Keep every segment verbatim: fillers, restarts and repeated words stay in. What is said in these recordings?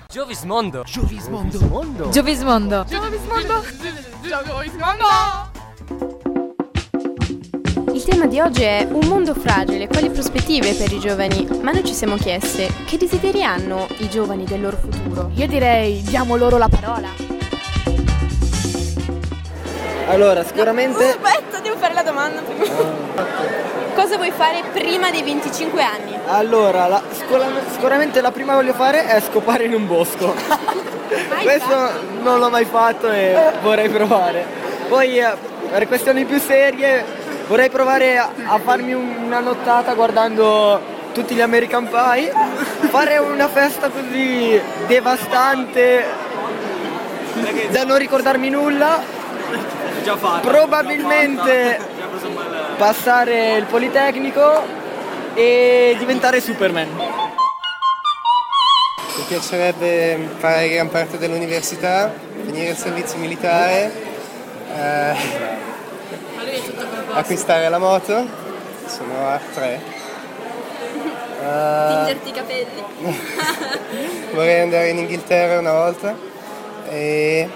Giovismondo. Giovismondo. Giovismondo. Giovismondo. Giovismondo. Giovismondo. Il tema di oggi è un mondo fragile, quali prospettive per i giovani? Ma noi ci siamo chieste, che desideri hanno i giovani del loro futuro? Io direi diamo loro la parola. Allora, sicuramente... Aspetta, devo fare la domanda prima. Cosa vuoi fare prima dei venticinque anni? Allora, la, sicuramente, sicuramente la prima che voglio fare è scopare in un bosco. Questo fatto? Non l'ho mai fatto e vorrei provare. Poi, eh, per questioni più serie... Vorrei provare a, a farmi una nottata guardando tutti gli American Pie, fare una festa così devastante da non ricordarmi nulla, probabilmente passare il Politecnico e diventare Superman. Mi piacerebbe fare gran parte dell'università, finire il servizio militare, eh, acquistare la moto, sono a tre. Uh, Tingerti i capelli. Vorrei andare in Inghilterra una volta e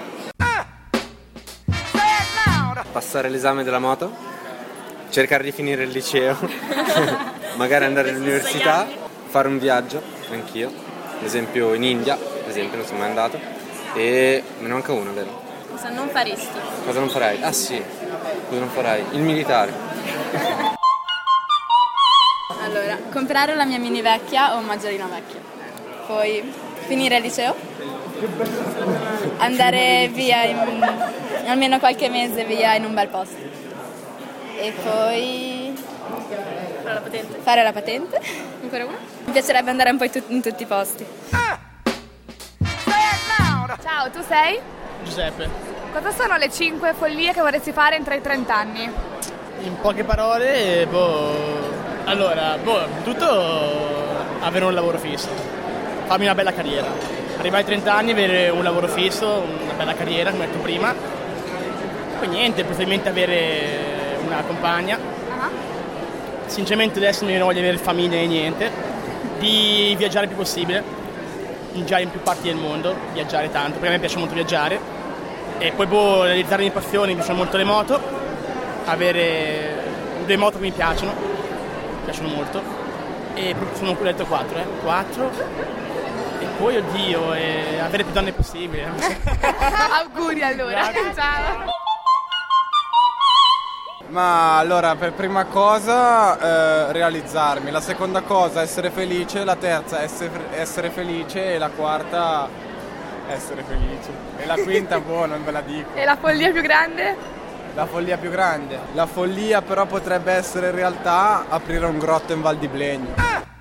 passare l'esame della moto, cercare di finire il liceo, magari andare all'università, fare un viaggio, anch'io, ad esempio in India, ad esempio non sono mai andato, e me ne manca uno, vero? Cosa non faresti? Cosa non farai? Ah sì, cosa non farai? Il militare. Allora, comprare la mia mini vecchia o un maggiolino vecchio. Poi finire il liceo. Andare via in, almeno qualche mese via in un bel posto. E poi Fare la patente. fare la patente. Ancora una? Mi piacerebbe andare un po' in, tu- in tutti i posti. Ciao, tu sei? Giuseppe. Cosa sono le cinque follie che vorresti fare entro i trenta anni? In poche parole, boh... Allora, boh, tutto avere un lavoro fisso. Farmi una bella carriera. Arrivare ai trenta anni, avere un lavoro fisso, una bella carriera, come ho detto prima. Poi niente, possibilmente avere una compagna. Uh-huh. Sinceramente adesso non voglio avere famiglia e niente. Di viaggiare il più possibile. Viaggiare in più parti del mondo, viaggiare tanto, perché a me piace molto viaggiare. E poi boh, realizzare le mie passioni, mi piacciono molto le moto, avere due moto che mi piacciono, mi piacciono molto, e sono ho detto quattro, eh, quattro, e poi oddio, e avere più donne possibile. Auguri allora, ciao! Ma allora, per prima cosa eh, realizzarmi, la seconda cosa essere felice, la terza essere, essere felice e la quarta essere felice. E la quinta, boh, non ve la dico. E la follia più grande? La follia più grande. La follia però potrebbe essere in realtà aprire un grotto in Val di Blegno.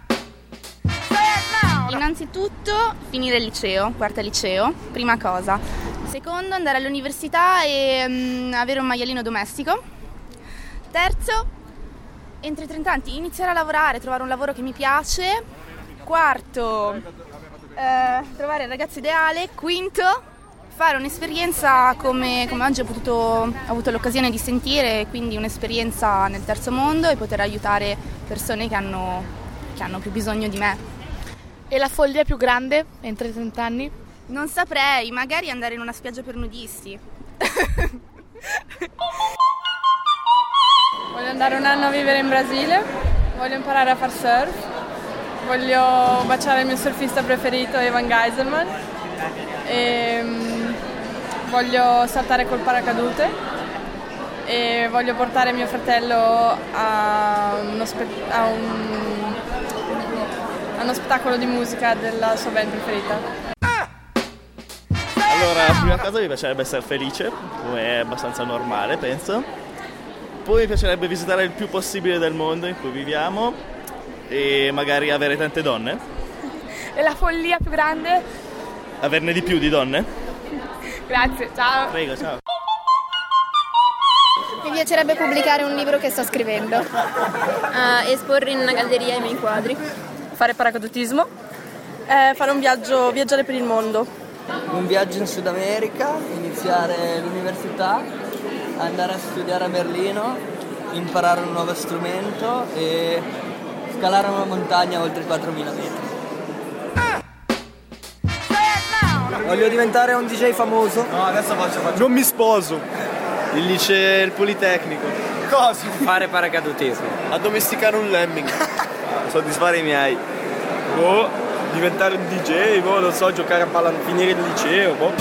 Innanzitutto finire il liceo, quarta liceo, prima cosa. Secondo, andare all'università e mm, avere un maialino domestico. Terzo, entro i trenta anni iniziare a lavorare, trovare un lavoro che mi piace. Quarto, eh, trovare il ragazzo ideale. Quinto, fare un'esperienza come, come oggi ho, potuto, ho avuto l'occasione di sentire, quindi un'esperienza nel terzo mondo e poter aiutare persone che hanno, che hanno più bisogno di me. E la follia più grande entro i trenta anni? Non saprei, magari andare in una spiaggia per nudisti. Voglio andare un anno a vivere in Brasile, voglio imparare a far surf, voglio baciare il mio surfista preferito Evan Geiselman e um, voglio saltare col paracadute e voglio portare mio fratello a uno, spe- a un, a uno spettacolo di musica della sua band preferita. Allora, la prima cosa mi piacerebbe essere felice, come è abbastanza normale, penso. Poi mi piacerebbe visitare il più possibile del mondo in cui viviamo e magari avere tante donne. E la follia più grande? Averne di più di donne. Grazie, ciao. Prego, ciao. Mi piacerebbe pubblicare un libro che sto scrivendo. Uh, esporre in una galleria i miei quadri. Fare paracadutismo, eh, fare un viaggio, viaggiare per il mondo. Un viaggio in Sud America, iniziare l'università, andare a studiare a Berlino, imparare un nuovo strumento e scalare una montagna oltre i quattromila metri. Voglio diventare un D J famoso. No, adesso faccio, faccio. Non mi sposo. Il liceo, il Politecnico. Cosa? Fare paracadutismo. Addomesticare un lemming. Soddisfare i miei. Boh, diventare un D J, boh, non so, giocare a palla, finire il liceo, boh.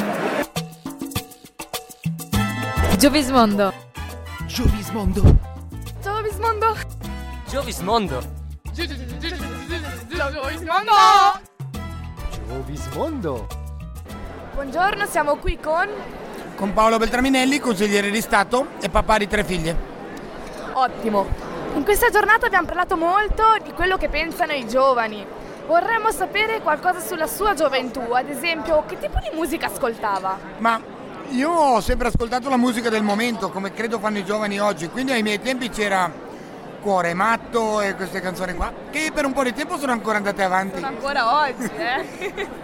Giovismondo. Giovismondo. Giovismondo. Giovismondo. Giovismondo. Giovismondo. Buongiorno, siamo qui con... Con Paolo Beltraminelli, consigliere di Stato e papà di tre figlie. Ottimo. In questa giornata abbiamo parlato molto di quello che pensano i giovani. Vorremmo sapere qualcosa sulla sua gioventù, ad esempio che tipo di musica ascoltava? Ma io ho sempre ascoltato la musica del momento, come credo fanno i giovani oggi, quindi ai miei tempi c'era Cuore Matto e queste canzoni qua, che per un po' di tempo sono ancora andate avanti. Sono ancora oggi, eh?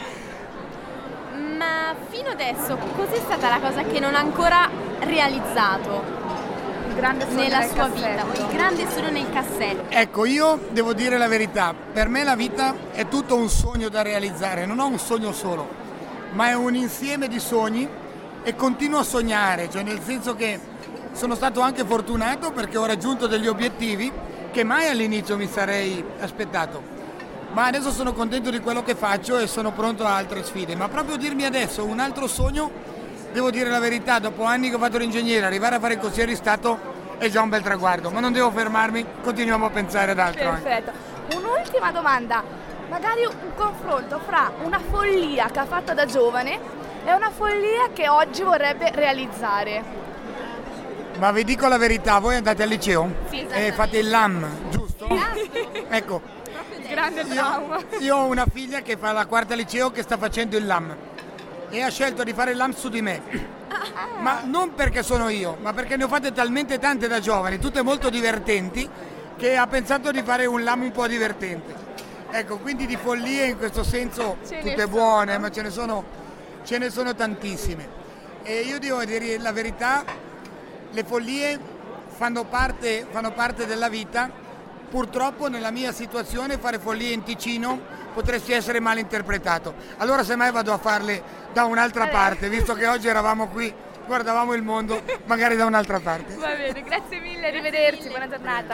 Ma fino adesso cos'è stata la cosa che non ha ancora realizzato il grande sogno nella nel sua cassetto. vita, il grande sogno nel cassetto? Ecco, io devo dire la verità, per me la vita è tutto un sogno da realizzare, non ho un sogno solo, ma è un insieme di sogni e continuo a sognare, cioè nel senso che sono stato anche fortunato perché ho raggiunto degli obiettivi che mai all'inizio mi sarei aspettato. Ma adesso sono contento di quello che faccio e sono pronto a altre sfide. Ma proprio dirmi adesso un altro sogno, devo dire la verità, dopo anni che ho fatto l'ingegnere, arrivare a fare il consigliere di Stato è già un bel traguardo. Ma non devo fermarmi, continuiamo a pensare ad altro. Perfetto. Anche. Un'ultima domanda, magari un confronto fra una follia che ha fatto da giovane e una follia che oggi vorrebbe realizzare. Ma vi dico la verità, voi andate al liceo? Sì, e fate il L A M, giusto? Ecco. Grande trauma. Io, io ho una figlia che fa la quarta liceo che sta facendo il L A M e ha scelto di fare il L A M su di me. Ah. Ma non perché sono io, ma perché ne ho fatte talmente tante da giovani, tutte molto divertenti, che ha pensato di fare un L A M un po' divertente. Ecco, quindi di follie in questo senso ce tutte buone, ma ce ne sono, ce ne sono tantissime. E io devo dire la verità, le follie fanno parte, fanno parte della vita. Purtroppo nella mia situazione fare follie in Ticino potresti essere mal interpretato. Allora semmai vado a farle da un'altra parte, visto che oggi eravamo qui, guardavamo il mondo, magari da un'altra parte. Va bene, grazie mille, arrivederci, buona giornata.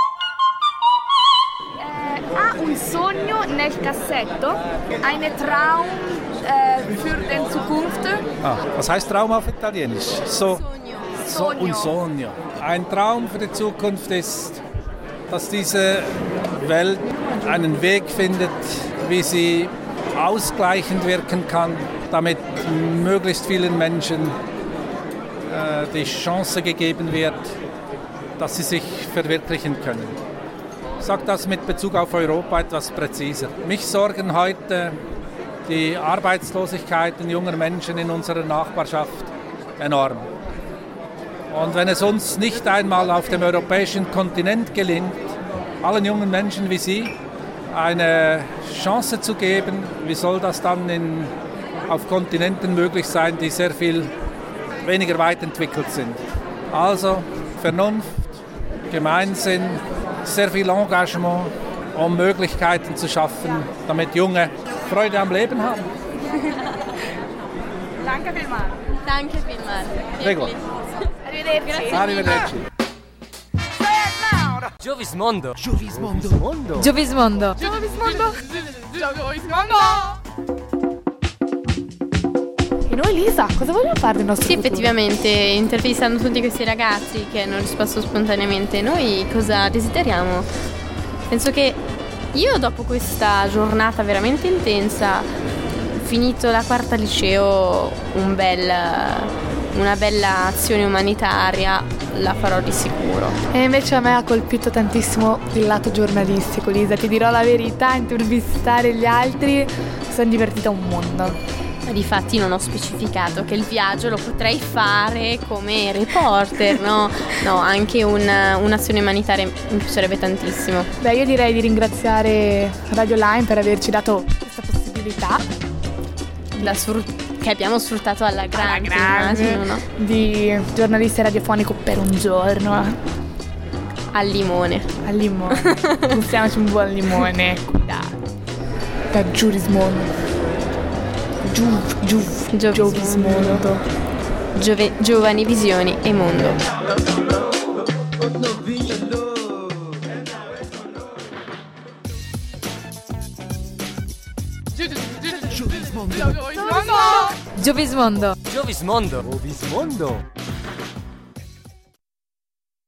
Eh, ha un sogno nel cassetto? Eine Traum äh, für den Zukunft? Ah, was heißt Traum auf Italienisch? So, so un sogno. Ein Traum für die Zukunft ist, dass diese Welt einen Weg findet, wie sie ausgleichend wirken kann, damit möglichst vielen Menschen äh, die Chance gegeben wird, dass sie sich verwirklichen können. Ich sage das mit Bezug auf Europa etwas präziser. Mich sorgen heute die Arbeitslosigkeiten junger Menschen in unserer Nachbarschaft enorm. Und wenn es uns nicht einmal auf dem europäischen Kontinent gelingt, allen jungen Menschen wie Sie eine Chance zu geben, wie soll das dann in, auf Kontinenten möglich sein, die sehr viel weniger weit entwickelt sind? Also Vernunft, Gemeinsinn, sehr viel Engagement, um Möglichkeiten zu schaffen, damit Junge Freude am Leben haben. Danke vielmals. Danke vielmals. Prego. Arrivederci. Arrivederci. Giovismondo. Giovismondo. Giovismondo. Giovismondo. Giovismondo. E noi Lisa, cosa vogliamo fare del nostro Sì, futuro? effettivamente, intervistando tutti questi ragazzi che hanno risposto spontaneamente, noi cosa desideriamo? Penso che io dopo questa giornata veramente intensa, finito la quarta liceo, un bel, una bella azione umanitaria la farò di sicuro. E invece a me ha colpito tantissimo il lato giornalistico, Lisa, ti dirò la verità, intervistare gli altri, mi sono divertita un mondo. Difatti non ho specificato che il viaggio lo potrei fare come reporter, no? No, anche un, un'azione umanitaria mi piacerebbe tantissimo. Beh, io direi di ringraziare Radio Line per averci dato questa possibilità. Da sfrutt- che abbiamo sfruttato alla grande, alla grande immagino, no? Di giornalista radiofonico per un giorno. Al limone. Al limone. Gustiamoci un buon limone qui da, da Giovismondo. Giu, giu, Giovismondo. Giove, giovani visioni e mondo. Giovismondo. Giovismondo. Giovismondo.